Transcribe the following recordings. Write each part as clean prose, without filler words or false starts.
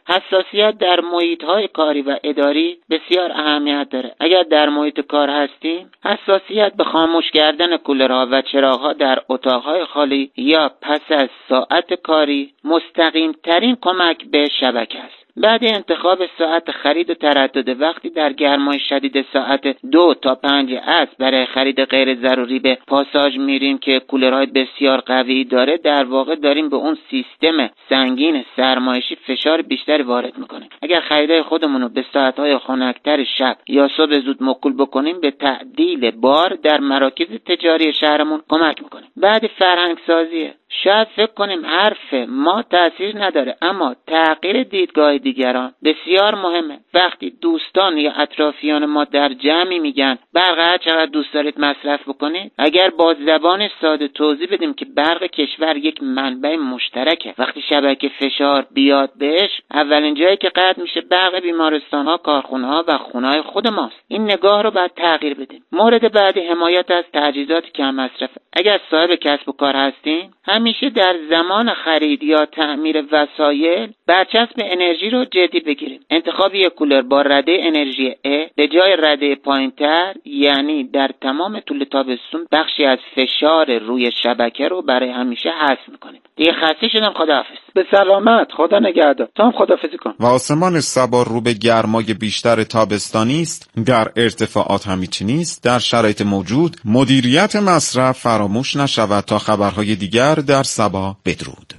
حساسیت در محیط‌های کاری و اداری بسیار اهمیت داره. اگر در محیط کار هستیم، حساسیت به خاموش کردن کولرها و چراغ‌ها در اتاق‌های خالی یا پس از ساعت کاری مستقیم ترین کمک به شبکه است. بعد انتخاب ساعت خرید و تردد وقتی در گرمای شدید ساعت 2 تا 5 عصر برای خرید غیر ضروری به پاساژ میریم که کولرهای بسیار قوی داره، در واقع داریم به اون سیستم سنگین سرمایشی فشار بیشتری وارد میکنیم. اگر خریدای خودمون رو به ساعت‌های خنک‌تر شب یا صبح زود موکول بکنیم به تعدیل بار در مراکز تجاری شهرمون کمک میکنیم. بعد فرهنگ سازیه. شاید فکر کنیم حرف ما تأثیر نداره، اما تغییر دیدگاه دیگران بسیار مهمه. وقتی دوستان یا اطرافیان ما در جمعی میگن برق هر چقدر دوست دارید مصرف بکنید، اگر با زبان ساده توضیح بدیم که برق کشور یک منبع مشترکه، وقتی شبکه فشار بیاد بهش، اولین جایی که قطع میشه برق بیمارستان‌ها، کارخونه‌ها و خونه‌های خود ماست. این نگاه رو باید تغییر بدیم. مورد بعدی حمایت از تجهیزات کم مصرف. اگر صاحب کسب و کار هستیم، همیشه در زمان خرید یا تعمیر وسایل برچسب انرژی رو جدی بگیریم. انتخاب یک کولر با رده انرژی A به جای رده پایین‌تر، یعنی در تمام طول تابستون بخشی از فشار روی شبکه رو برای همیشه حذف می‌کنیم. دیگه خسته شدم، خداحافظ. به سلامت، خدا نگهدار. تو هم خداحافظی کن. و آسمان صبا رو به گرمای بیشتر تابستانی است، در ارتفاعات هم هیچی نیست. در شرایط موجود مدیریت مصرف فراموش نشود. تا خبرهای دیگر در صبا، بدرود.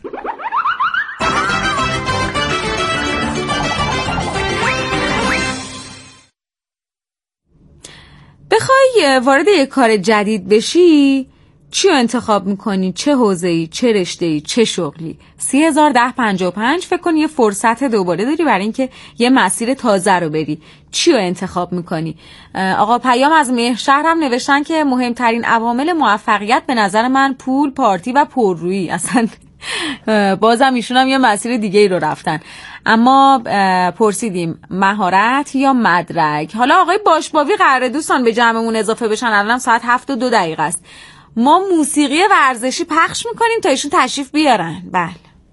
بخوای وارد یک کار جدید بشی، چی رو انتخاب میکنی؟ چه حوزه‌ای، چه رشته‌ای، چه شغلی؟ 301055 فکر کن یه فرصت دوباره داری برای اینکه یه مسیر تازه رو بری. چی رو انتخاب میکنی؟ آقا پیام از مهرشهر هم نوشتن که مهمترین عوامل موفقیت به نظر من پول، پارتی و پررویی. اصلا بازم ایشون هم یه مسیر دیگه ای رو رفتن. اما پرسیدیم مهارت یا مدرک. حالا آقای باشباوی قراره دوستان به جمعمون اضافه بشن. الان ساعت 7:02 است. ما موسیقی ورزشی پخش میکنیم تا ایشون تشریف بیارن. بله.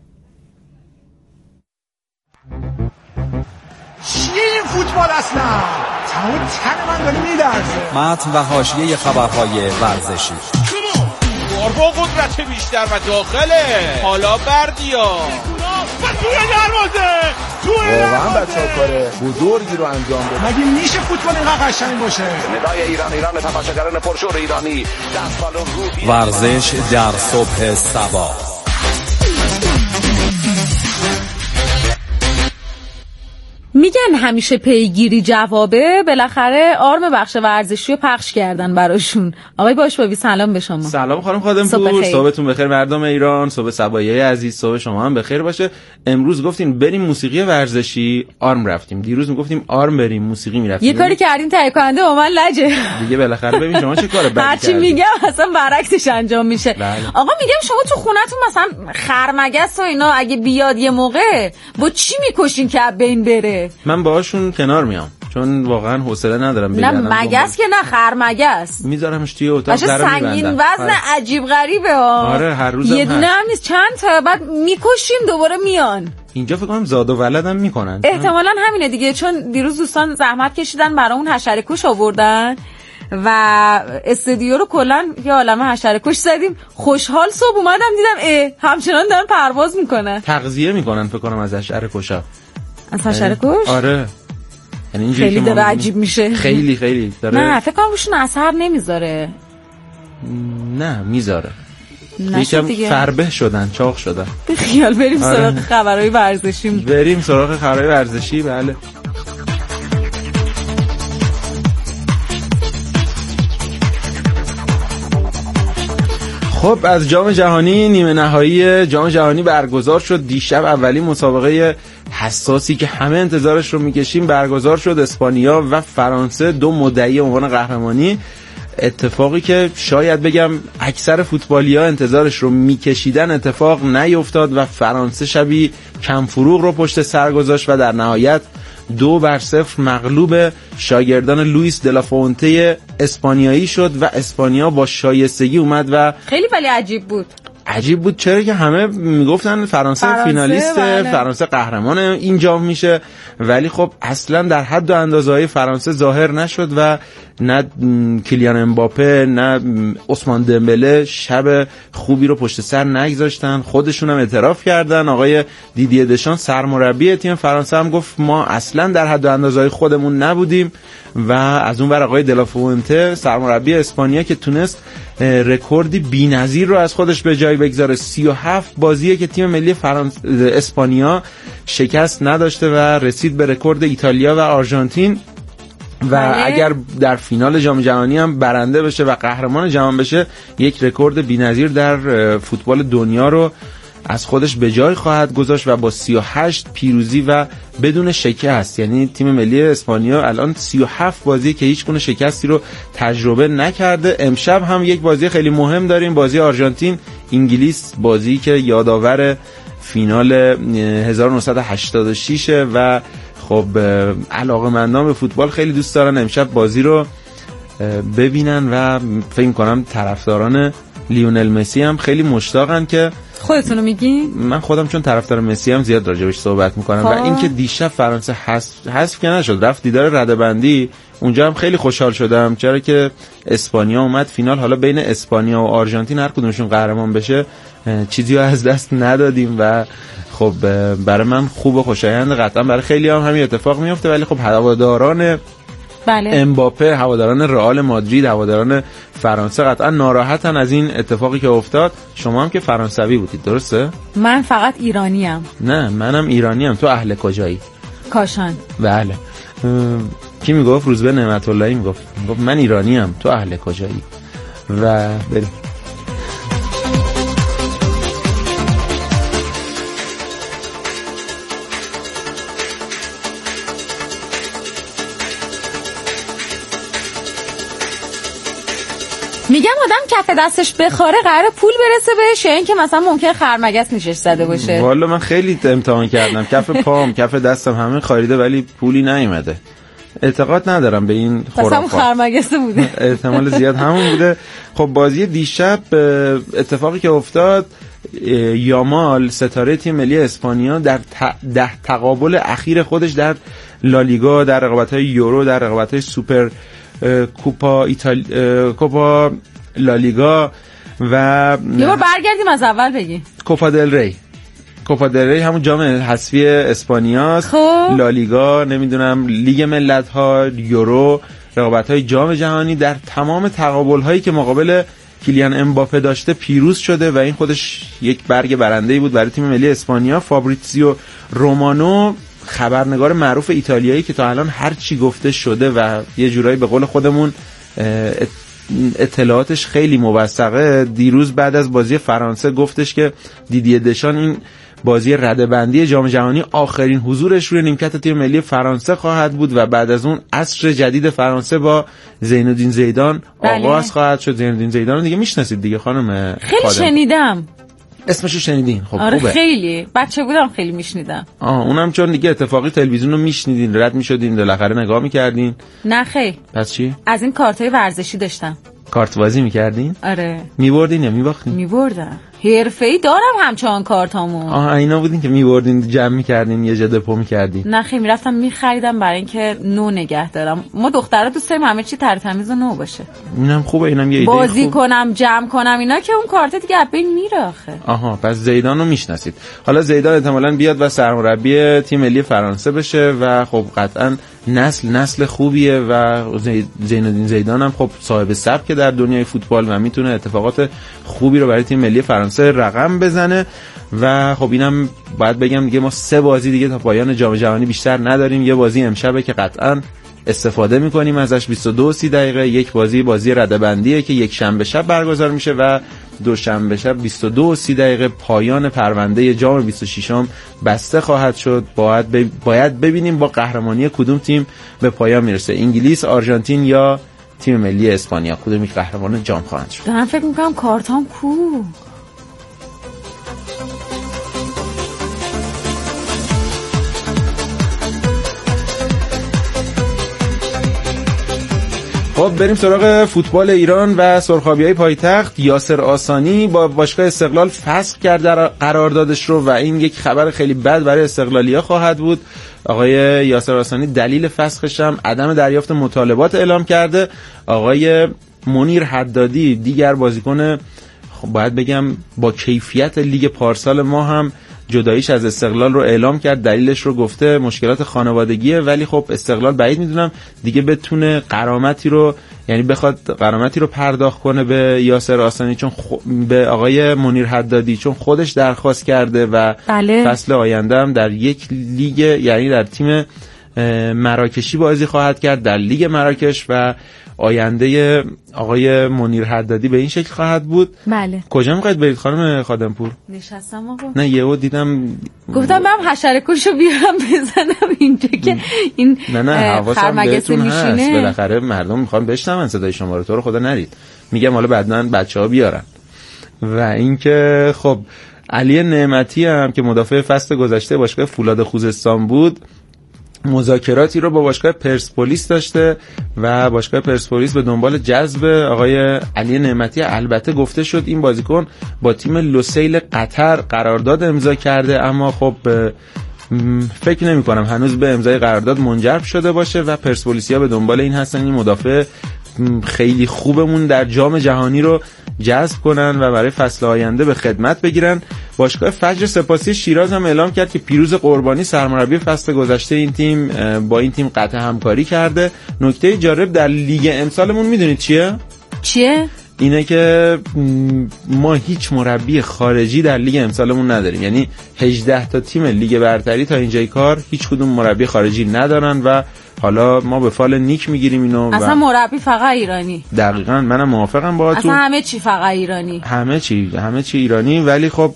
چیه این فوتبال اصلا؟ تمام تن من داره میلرزه. متن و حاشیه خبرهای ورزشی. با قدرت بیشتر و داخله. حالا بردیا و توی دروازه. واقعا بچه‌ها کار بزرگی رو انجام دادن. مگه میشه فوتبال اینقدر قشنگ باشه؟ ندای ایران تماشاگران پرشور ایرانی دست بالون رو. ورزش در صبح صبا. میگن همیشه پیگیری جوابه. بالاخره آرم بخش ورزشی رو پخش کردن براشون. آقای باشباوی سلام به شما. سلام خانم خادمپور، صبحتون بخیر مردم ایران، صبح صبایای عزیز، صبح شما هم بخیر باشه. امروز گفتین بریم موسیقی ورزشی، آرم رفتیم. دیروز میگفتیم آرم بریم موسیقی میرفتیم. یه کاری کردین تهیه کننده با من لجه دیگه. بالاخره ببین شما چه کار بدی هرچی میگم اصلا برعکسش انجام میشه. آقا میگم شما تو خونتون مثلا خرمگس و اینا اگه بیاد یه موقع با چی میکشین که بین بره؟ من باهاشون کنار میام چون واقعا حوصله ندارم بگم. نه مگس که نه، خرمگس میذارمش توی اتاق درو میبندم. سنگین وزن عجیب غریبه ها. آره هر روزم یه دونه هم نیست، چند تا، بعد میکشیم دوباره میان. اینجا فکر کنم زاد و ولدم میکنن. احتمالاً همینه دیگه، چون دیروز دوستان زحمت کشیدن برامون حشره کش آوردن و استودیو رو کلا یه عالمه حشره کش زدیم. خوشحال صبح اومدم دیدم همچنان دارن پرواز میکنن. تغذیه میکنن فکر کنم از حشره کشا. از حشره کش؟ آره. یعنی خیلی داره عجیب میشه. خیلی داره. نه فکر کنم روشون اثر نمیذاره. نه میذاره. یکم فربه شدن، چاق شدن. خیال بریم سراغ خبرهای ورزشی. بریم سراغ خبرهای ورزشی. بله. خب از جام جهانی، نیمه نهایی جام جهانی برگزار شد دیشب. اولین مسابقه حساسی که همه انتظارش رو میکشیم برگزار شد. اسپانیا و فرانسه دو مدعی عنوان قهرمانی. اتفاقی که شاید بگم اکثر فوتبالی‌ها انتظارش رو میکشیدن اتفاق نیفتاد و فرانسه شبی کم فروغ رو پشت سر گذاشت و در نهایت 2-0 مغلوب شاگردان لوئیس دلافونته اسپانیایی شد و اسپانیا با شایستگی اومد و خیلی ولی عجیب بود. عجیب بود چرا که همه میگفتن فرانسه فینالیسته، فرانسه قهرمان این جام میشه، ولی خب اصلا در حد و اندازه‌های فرانسه ظاهر نشد و نه کیلیان امباپه نه عثمان دمبله شب خوبی رو پشت سر نگذاشتن. خودشون هم اعتراف کردن. آقای دیدیه دشان سرمربی تیم فرانسه هم گفت ما اصلا در حد و اندازه‌های خودمون نبودیم. و از اون ور آقای دلافونته سرمربی اسپانیا که تونست رکوردی بی‌نظیر رو از خودش به جای بگذاره. 37 بازیه که تیم ملی اسپانیا شکست نداشته و رسید به رکورد ایتالیا و آرژانتین و اگر در فینال جام جهانی هم برنده بشه و قهرمان جهان بشه یک رکورد بی‌نظیر در فوتبال دنیا رو از خودش به جای خواهد گذاشت و با 38 پیروزی و بدون شکست. یعنی تیم ملی اسپانیا الان 37 بازی که هیچ گونه شکستی رو تجربه نکرده. امشب هم یک بازی خیلی مهم داریم، بازی آرژانتین انگلیس، بازی که یادآور فینال 1986 و خب علاقه‌مندان به فوتبال خیلی دوست دارن امشب بازی رو ببینن و فکر کنم طرفداران لیونل مسی هم خیلی مشتاقن. که خودتونو میگی؟ من خودم چون طرفدار مسی هم زیاد راجبش صحبت میکنم و اینکه دیشب فرانسه حذف که نشد رفت دیدار رده‌بندی، اونجا هم خیلی خوشحال شدم چرا که اسپانیا اومد فینال. حالا بین اسپانیا و آرژانتین هر کدومشون قهرمان بشه چیزی رو از دست ندادیم و خب برای من خوب و خوشایند. قطعا برای خیلی هم همین اتفاق میفته، ولی خب هواداران امباپه، هواداران رئال مادرید، هواداران فرانسه قطعا ناراحتن از این اتفاقی که افتاد. شما هم که فرانسوی بودید درسته؟ من فقط ایرانیم. نه منم ایرانیم. تو اهل کجایی؟ کاشان. بله. کی میگفت؟ روزبه نعمت اللهی میگفت من ایرانیم، تو اهل کجایی؟ و بریم. میگم آدم کف دستش بخاره قراره پول برسه بهش، یا اینکه مثلا ممکنه خرمگس نیشش زده باشه؟ والا من خیلی امتحان کردم، کف پام کف دستم همه خاریده ولی پولی نیومده. اعتقاد ندارم به این خرافات. پس همون خرمگسه بوده. احتمال زیاد همون بوده. خب بازی دیشب اتفاقی که افتاد، یامال ستاره تیم ملی اسپانیا در 10 تقابل اخیر خودش در لالیگا، در رقابت‌های یورو، در رقابت‌های سوپر کوپا لالیگا و یه بار برگردیم از اول بگی. کوپا دل ری همون جام حذفی اسپانیاست. لالیگا، نمیدونم لیگ ملت‌ها، یورو، رقابت‌های جام جهانی، در تمام تقابل‌هایی که مقابل کیلیان امباپه داشته پیروز شده و این خودش یک برگ برنده‌ای بود برای تیم ملی اسپانیا. فابریزیو رومانو، خبرنگار معروف ایتالیایی که تا الان هر چی گفته شده و یه جورایی به قول خودمون اطلاعاتش خیلی موثقه، دیروز بعد از بازی فرانسه گفتش که دیدیه دشان این بازی رده‌بندی جام جهانی آخرین حضورش روی نیمکت تیم ملی فرانسه خواهد بود و بعد از اون عصر جدید فرانسه با زین الدین زیدان آغاز خواهد شد. زین الدین زیدان رو دیگه میشناسید دیگه خانم؟ خیلی شنیدم اسمشو شنیدین؟ خب آره خوبه. خیلی بچه بودم خیلی میشنیدم. اونم چون دیگه اتفاقی تلویزیون رو میشنیدین، رد میشدین، بالاخره نگاه میکردین. نه خیر. پس چی؟ از این کارتای ورزشی داشتم. کارت بازی میکردین؟ آره. میبردین یا میباختین؟ میبردم. حرفه‌ای دارم همچنان کارتامو. اینا بودین که میبردین جمع میکردین یه جا دپو میکردین؟ نه خیر، میرفتم میخریدم برای اینکه نو نگه دارم. ما دخترا دوست داریم همه چی ترتمیز و نو باشه. اینم خوبه، اینم یه ایده خوبه. بازی کنم، جمع کنم اینا که اون کارت دیگه از بین میره آخه. پس زیدان رو میشناسید. حالا زیدان احتمالاً بیاد و سرمربی تیم ملی فرانسه بشه و خب قطعاً نسل خوبیه و زین الدین زیدان هم خب صاحب سبک در دنیای فوتبال و میتونه اتفاقات خوبی رو برای تیم ملی فرانسه رقم بزنه. و خب اینم باید بگم دیگه ما 3 بازی دیگه تا پایان جام جهانی بیشتر نداریم. یه بازی امشبه که قطعاً استفاده میکنیم ازش 22:30 دقیقه، یک بازی رده‌بندیه که یک شنبه شب برگزار میشه و دوشنبه شب 22:30 دقیقه پایان پرونده جام 26م بسته خواهد شد. باید ببینیم با قهرمانی کدوم تیم به پایان میرسه، انگلیس، آرژانتین یا تیم ملی اسپانیا، کدوم یک قهرمان جام خواهند شد. من فکر میکنم کارتام کو. خب بریم سراغ فوتبال ایران و سرخابی‌های پایتخت. یاسر آسانی با باشگاه استقلال فسخ کرد در قراردادش رو و این یک خبر خیلی بد برای استقلالیا خواهد بود. آقای یاسر آسانی دلیل فسخش هم عدم دریافت مطالبات اعلام کرده. آقای منیر حدادی دیگر بازیکن باید بگم با کیفیت لیگ پارسال ما هم جداییش از استقلال رو اعلام کرد. دلیلش رو گفته مشکلات خانوادگیه، ولی خب استقلال بعید میدونم دیگه بتونه غرامتی رو بخواد غرامتی رو پرداخت کنه به یاسر آسانی، چون به آقای منیر حدادی، چون خودش درخواست کرده و فصل آینده هم در یک لیگ یعنی در تیم مراکشی بازی خواهد کرد در لیگ مراکش و آینده آقای منیر حدادی به این شکل خواهد بود. بله. کجا میخواید برید خانم خادمپور؟ نشستم آقا. نه یهو دیدم گفتم من حشره کشو بیارم بزنم اینجا که این خرمگسه میشینه. بالاخره مردم میخوان بشنون صدای شما رو، تو رو خدا نرید. میگم حالا بعداً بچه‌ها بیارن. و اینکه خب علی نعمتی هم که مدافع فصل گذشته باشگاه فولاد خوزستان بود مذاکراتی رو با باشگاه پرسپولیس داشته و باشگاه پرسپولیس به دنبال جذب آقای علی نعمتی. البته گفته شد این بازیکن با تیم لوسیل قطر قرارداد امضا کرده، اما خب فکر نمی کنم هنوز به امضای قرارداد منجر شده باشه و پرسپولیسیا به دنبال این هستن این مدافع خیلی خوبمون در جام جهانی رو جذب کنن و برای فصل آینده به خدمت بگیرن. باشگاه فجر سپاسی شیراز هم اعلام کرد که پیروز قربانی سرمربی فصل گذشته این تیم با این تیم قطع همکاری کرده. نکته جالب در لیگ امسالمون میدونید چیه؟ اینه که ما هیچ مربی خارجی در لیگ امسالمون نداریم، یعنی 18 تا تیم لیگ برتری تا اینجای کار هیچ کدوم مربی خارجی ندارن و حالا ما به فال نیک میگیریم اینو. اصلا مربی فقط ایرانی. دقیقاً منم موافقم باهاتون. اصلا همه چی فقط ایرانی. همه چی ایرانی. ولی خب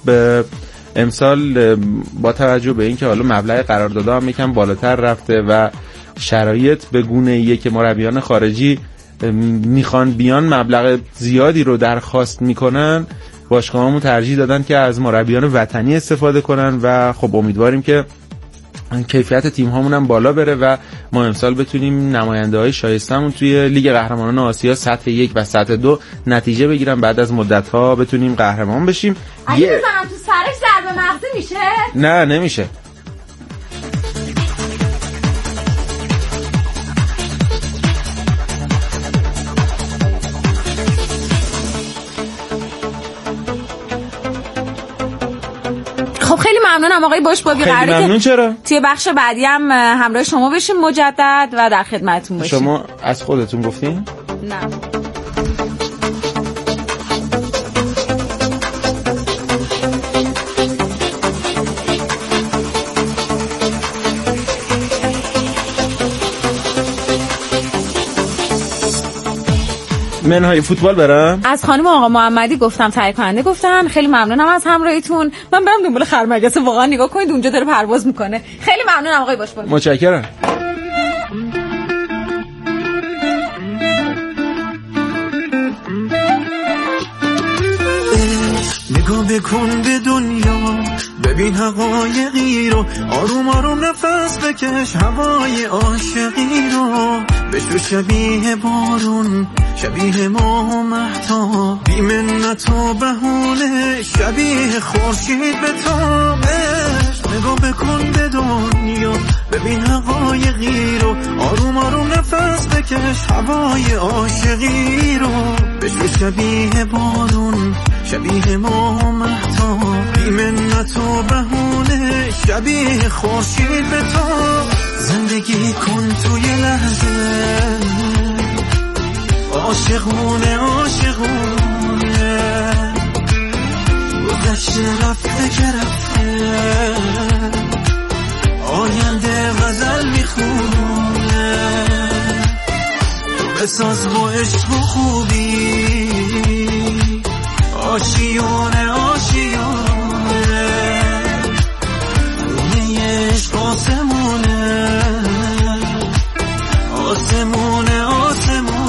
امسال با توجه به اینکه حالا مبلغ قراردادها هم یکم بالاتر رفته و شرایط به گونه‌ایه که مربیان خارجی میخوان بیان مبلغ زیادی رو درخواست میکنن، باشگاهامون ترجیح دادن که از مربیان وطنی استفاده کنن و خب امیدواریم که کیفیت تیم هامون هم بالا بره و ما امسال بتونیم نماینده های شایستمون توی لیگ قهرمانان آسیا سطح 1 و سطح 2 نتیجه بگیرن، بعد از مدت ها بتونیم قهرمان بشیم. اگه بزنم تو سرش ضربه مغزی میشه؟ نه نمیشه. خب خیلی ممنونم آقای باشبابی. خیلی ممنون. چرا؟ توی بخش بعدی هم همراه شما بشیم مجدد و در خدمتتون باشیم. شما از خودتون گفتین؟ نه. منهای فوتبال برم. از خانم آقا محمدی گفتم، تهیه کننده گفتن. خیلی ممنونم از همراهیتون. من برم دنبال خرمگسه، واقعا نگاه کنید اونجا داره پرواز میکنه. خیلی ممنونم آقای باشبابی. متشکرم. نگاه بکن به دنیا، ببین حقایقی رو، آروم آروم نفس بکش هوای عاشقی رو، بشو شبیه بارون، شبیه ماه و مهتاب، بی منت و بهونه، شبیه خورشید به تابش. نگاه بکن به دنیا، ببین حقایقی رو، آروم آروم نفس بکش هوای عاشقی رو، بشو شبیه بارون، شبیه ماه و مهتاب، بی منت و بهونه، شبیه خورشید به تاب. زندگی کن توی لحظه، عاشقونه عاشقونه، گذشته رفته که رفته، آینده غزل میخونه، تو بساز با عشق و خوبی، آشیونه آشیونه، خونه عشق آسمونه، آسمونه آسمونه.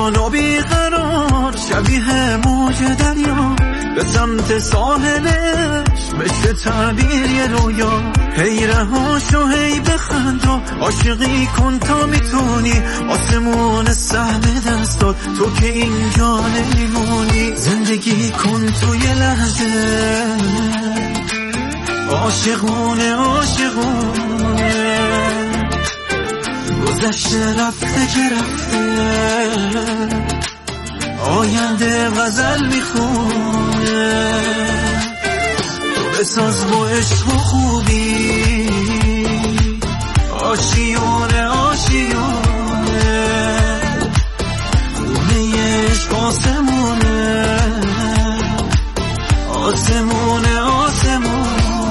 نگران و بیقرار شبیه موج دریا به سمت ساحلش مثل تعبیر یه رویا. هی رهاش و هی بخند و عاشقی کن تا میتونی آسمون سهم دست داد تو که اینجا نمیمونی. زندگی کن تو یه لحظه عاشقونه عاشقونه گذشته رفته که رفته آینده غزل میخونه. تو بساز با عشق و خوبی آشیونه آشیونه خونه عشق آسمونه آسمونه آسمونه.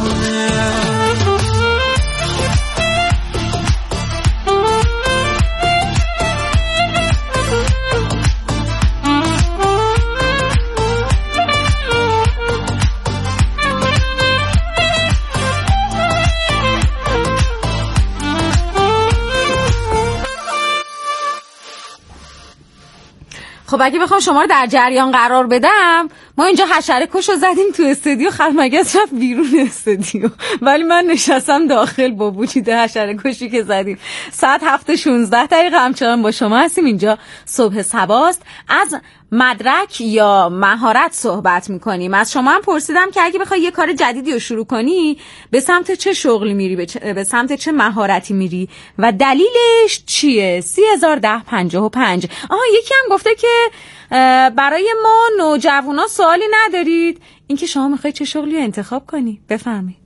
خب اگه بخوام شما رو در جریان قرار بدم، ما اینجا حشره کش رو زدیم تو استودیو، خرمگس رفت بیرون استودیو، ولی من نشستم داخل با وجود حشره کشی که زدیم. ساعت 7:16 همچنان با شما هستیم. اینجا صبح صباست. از مدرک یا مهارت صحبت میکنیم. از شما هم پرسیدم که اگه بخوای یه کار جدیدی رو شروع کنی به سمت چه شغلی میری، به سمت چه مهارتی میری و دلیلش چیه؟ 301055. یکی هم گفته که برای ما نوجوانا سوالی ندارید، اینکه شما میخوای چه شغلی رو انتخاب کنی. بفرمایید.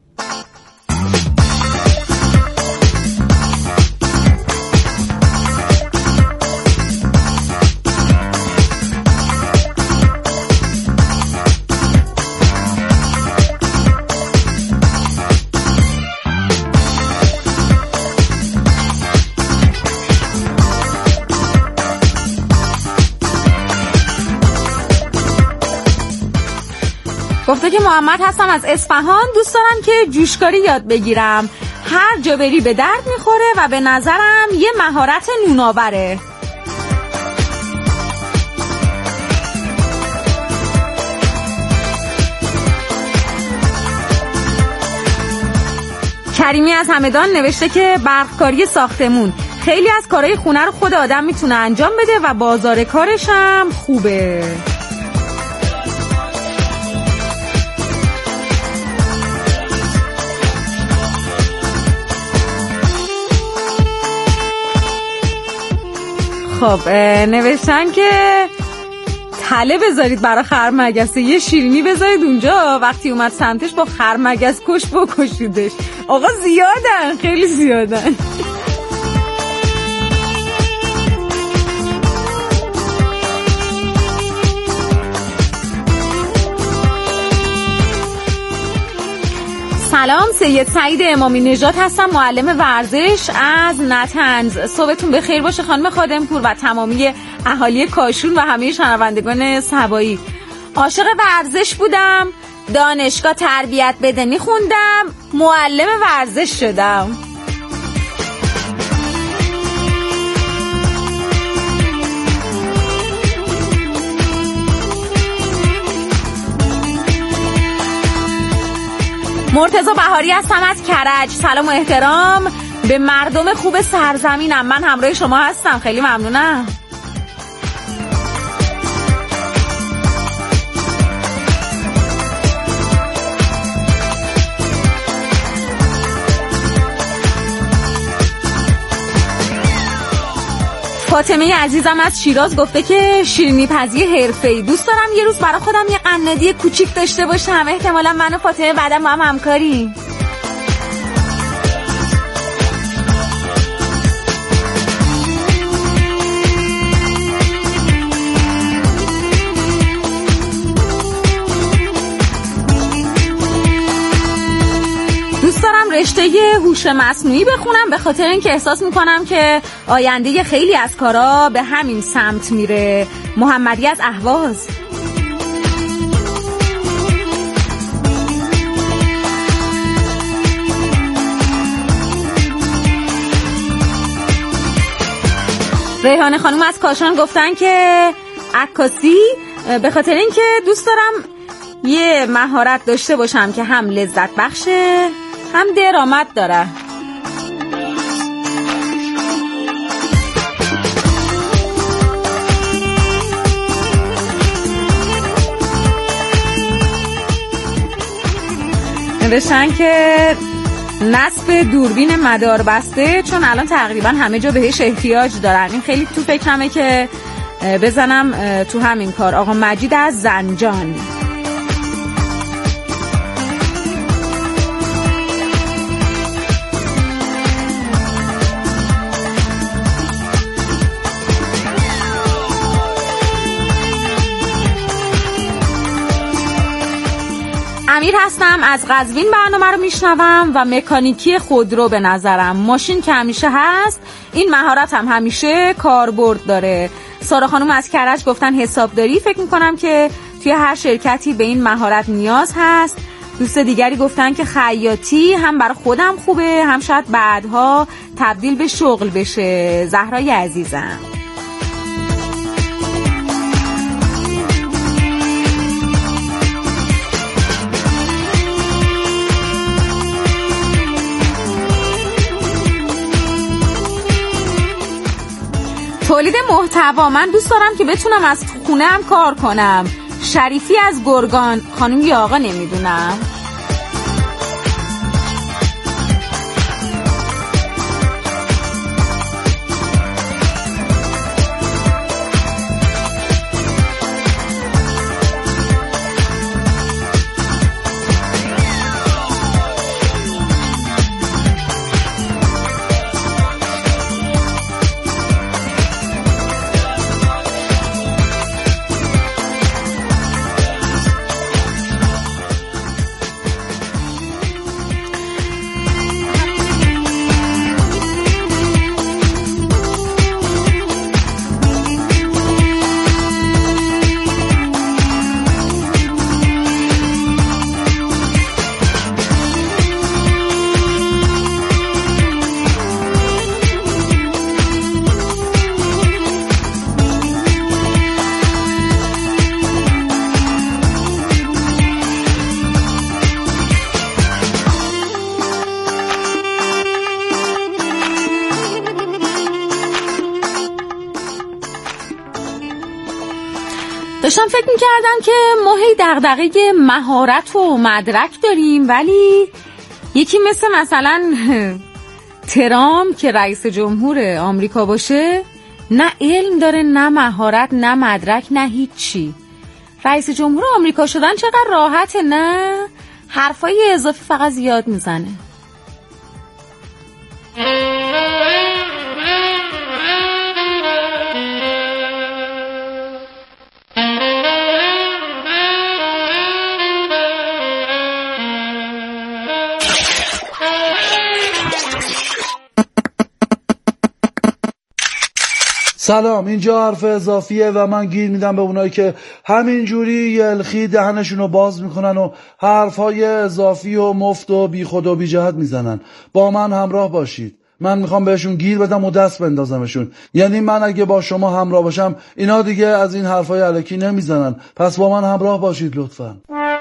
گفته که محمد هستم از اصفهان، دوست دارم که جوشکاری یاد بگیرم، هر جا بری به درد میخوره و به نظرم یه مهارت نوناوره. کریمی از همدان نوشته که برقکاری ساختمون، خیلی از کارهای خونه رو خود آدم میتونه انجام بده و بازار کارش هم خوبه. خب نوشتن که تله بذارید برای خرمگسه، یه شیرینی بذارید اونجا، وقتی اومد سمتش با خرمگس کش بکشیدش. آقا زیادن، خیلی زیادن. سلام، سید سعید امامی نژاد هستم، معلم ورزش از نطنز. صبحتون بخیر باشه خانم خادمپور و تمامی اهالی کاشون و همه شنوندگان سبایی. عاشق ورزش بودم، دانشگاه تربیت بدنی خوندم، معلم ورزش شدم. مرتضی بهاری هستم از کرج. سلام و احترام به مردم خوب سرزمینم، من همراه شما هستم، خیلی ممنونم. فاطمه عزیزم از شیراز گفته که شیرینی پزی حرفه‌ای، دوست دارم یه روز برای خودم یه قنادی کوچیک داشته باشم، احتمالا من و فاطمه بعدا با هم همکاریم. دوست دارم رشته هوش مصنوعی بخونم، به خاطر اینکه احساس میکنم که آینده خیلی از کارا به همین سمت میره. محمدی از اهواز. ریحانه خانم از کاشان گفتن که عکاسی به خاطر اینکه دوست دارم یه مهارت داشته باشم که هم لذت بخشه هم درآمد داره. نوشتن که نصب دوربین مدار بسته، چون الان تقریبا همه جا بهش احتیاج دارن. این خیلی تو فکرمه که بزنم تو همین کار. آقا مجید از زنجان. امیر هستم از قزوین، برنامه رو میشنوم و مکانیکی خودرو به نظرم. ماشین که همیشه هست، این مهارت هم همیشه کاربرد داره. سارا خانم از کرج گفتن حسابداری. فکر میکنم که توی هر شرکتی به این مهارت نیاز هست. دوست دیگری گفتن که خیاطی هم برای خودم خوبه، هم شاید بعدها تبدیل به شغل بشه. زهرای عزیزم. تولید محتوا. من دوست دارم که بتونم از خونه هم کار کنم. شریفی از گرگان. خانم یا آقا نمیدونم. داشتم فکر میکردم که ما هی دغدغه مهارت و مدرک داریم، ولی یکی مثلا ترامپ که رئیس جمهور آمریکا باشه، نه علم داره، نه مهارت، نه مدرک، نه هیچی. رئیس جمهور آمریکا شدن چقدر راحته، نه حرفای اضافی فقط زیاد میزنه. سلام، اینجا حرف اضافیه و من گیر میدم به اونایی که همینجوری یلخی دهنشونو باز میکنن و حرفهای اضافی و مفت و بی خود و بی جهت میزنن. با من همراه باشید. من میخوام بهشون گیر بدم و دست بندازمشون. یعنی من اگه با شما همراه باشم، اینا دیگه از این حرفای الکی نمیزنن. پس با من همراه باشید لطفاً.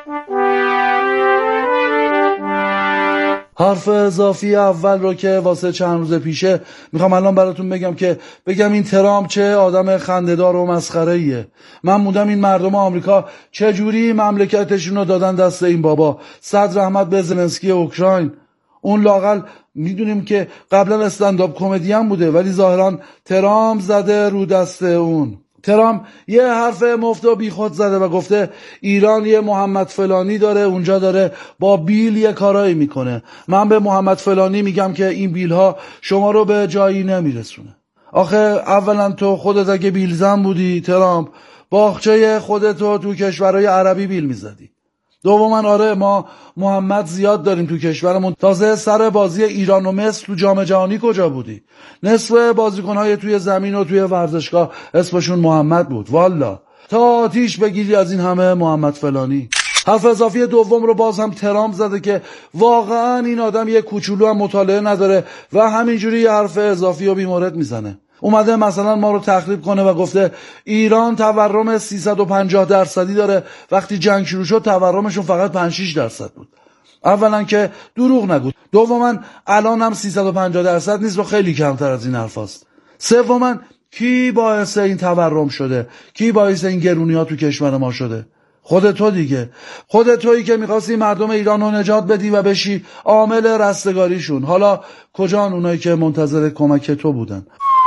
حرف اضافی اول رو که واسه چند روز پیشه میخوام الان براتون بگم این ترامپ چه آدم خنده‌دار و مسخره‌ایه. من موندم این مردم آمریکا چه جوری مملکتشون رو دادن دست این بابا. صدر رحمت به زلنسکی اوکراین. اون لااقل میدونیم که قبلا استندآپ کمدی هم بوده، ولی ظاهرا ترامپ زده رو دست اون. ترامپ یه حرف مفت و بی خود زده و گفته ایران یه محمد فلانی داره، اونجا داره با بیل یه کارایی میکنه. من به محمد فلانی میگم که این بیل ها شما رو به جایی نمیرسونه. آخه اولا تو خودت اگه بیلزن بودی ترامپ، باغچه خودتو تو کشورهای عربی بیل میزدی. دوما آره، ما محمد زیاد داریم تو کشورمون. تازه سر بازی ایران و مصر تو جام جهانی کجا بودی؟ نصف بازیکنهای توی زمین و توی ورزشگاه اسمشون محمد بود. والا تا آتیش بگیری از این همه محمد فلانی. حرف اضافی دوم رو باز هم ترامپ زده که واقعا این آدم یه کوچولو هم مطالعه نداره و همینجوری یه حرف اضافی و بیمورد میزنه. اومده مثلا ما رو تخریب کنه و گفته ایران تورم 350% داره، وقتی جنگ شروع شد تورمشون فقط 5-6% بود. اولا که دروغ نگو، دوما الان هم 350% نیست و خیلی کمتر از این حرفاست. سوما کی باعث این تورم شده؟ کی باعث این گرونی ها تو کشور ما شده؟ خود تو دیگه. خود تویی که میخواستی مردم ایران رو نجات بدی و بشی عامل رستگاریشون. حالا کجان اونایی که منتظر کمک تو بودن؟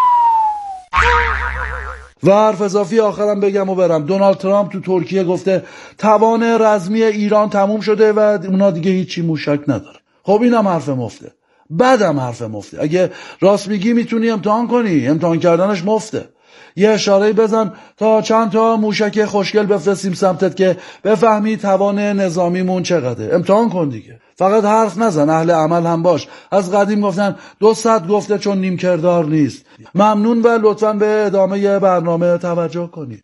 و حرف اضافی آخرم بگم و برم. دونالد ترامپ تو ترکیه گفته توان رزمی ایران تموم شده و اونا دیگه هیچی موشک نداره. خب اینم حرف مفته. بعدم حرف مفته. اگه راست میگی میتونی امتحان کنی، امتحان کردنش مفته. یه اشاره بزن تا چند تا موشک خوشگل بفرستیم سمتت که بفهمی توان نظامیمون چقدره. امتحان کن دیگه، فقط حرف نزن، اهل عمل هم باش. از قدیم گفتن 200 گفته چون نیم کردار نیست. ممنون و لطفاً به ادامه برنامه توجه کنید.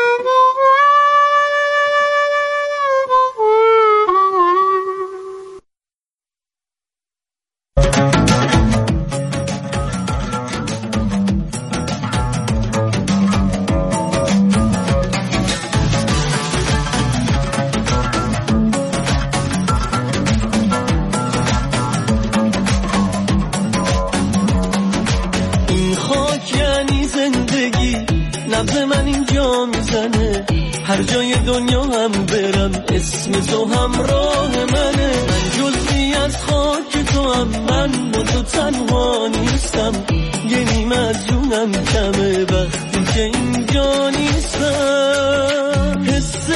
هر جای دنیا هم برم اسم تو همراه منه. من جزئی از خاک تو هم، من با تو تنها نیستم. یه نیم از جونم کمه وقتی که اینجا نیستم. حس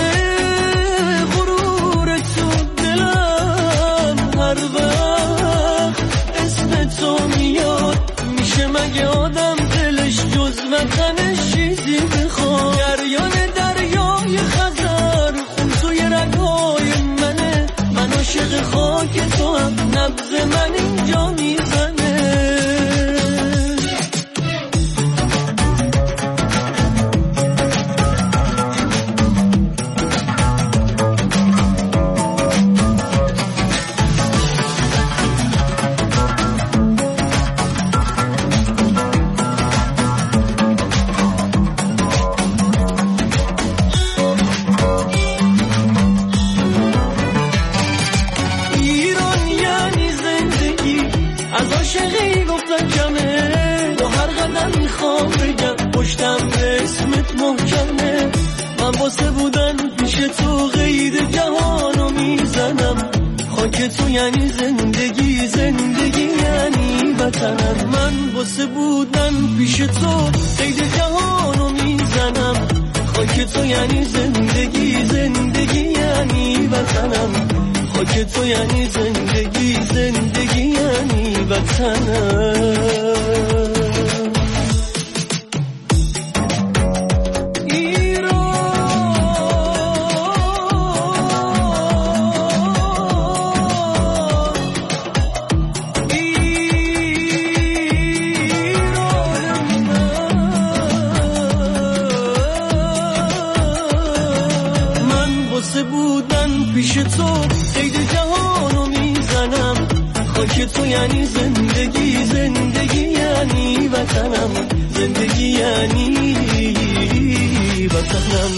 غرور تو دلم هر وقت اسم تو میاد. میشه مگه آدم دلش جز وطنش چیزی بخواد؟ جریان دریای خزر خون توی رگهای منه. من عاشق خاک تو هم، نبض من اینجا میزنه. واسه بودن پیش تو قید جهانو میزنم. خاک تو یعنی زندگی، زندگی یعنی وطنم. من واسه بودن پیش تو قید جهانو میزنم. خاک تو یعنی زندگی، زندگی یعنی وطنم. خاک تو یعنی زندگی، زندگی یعنی وطنم. تو یعنی زندگی، زندگی یعنی وطنم. زندگی یعنی وطنم.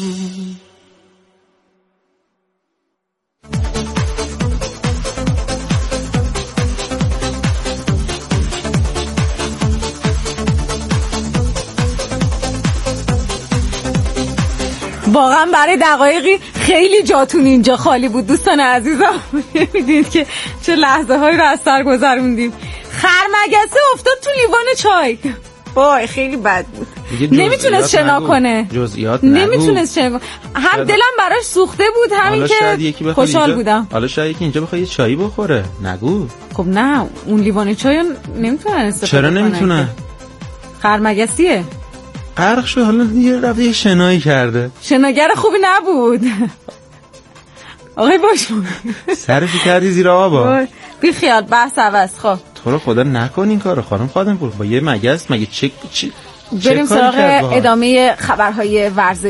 واقعا برای دقایقی خیلی جاتون اینجا خالی بود دوستان عزیزم. میدونید که چه لحظه هایی رو از سر گذروندیم. خرمگسه افتاد تو لیوان چای. وای خیلی بد بود. نمیتونست شنا کنه. جزئیات نمیتونست شنا. هم دلم براش سوخته بود، همین که خوشحال بودم. حالا شاید یکی اینجا بخواد یه چایی بخوره. نگو. خب نه، اون لیوان چای نمیتونن استفاده چرا نمیتونه؟ خرمگسیه. غرق شد، حالا دیگه رفته یه شنایی کرده. شناگر خوبی نبود. آقای باش سرشو کردی زیر آبا. بی خیال بحث عوض. خب تو رو خدا نکن این کارو خانم خادم پور. با یه مگس مگه چه بریم سراغ ادامه خبرهای ورزشی.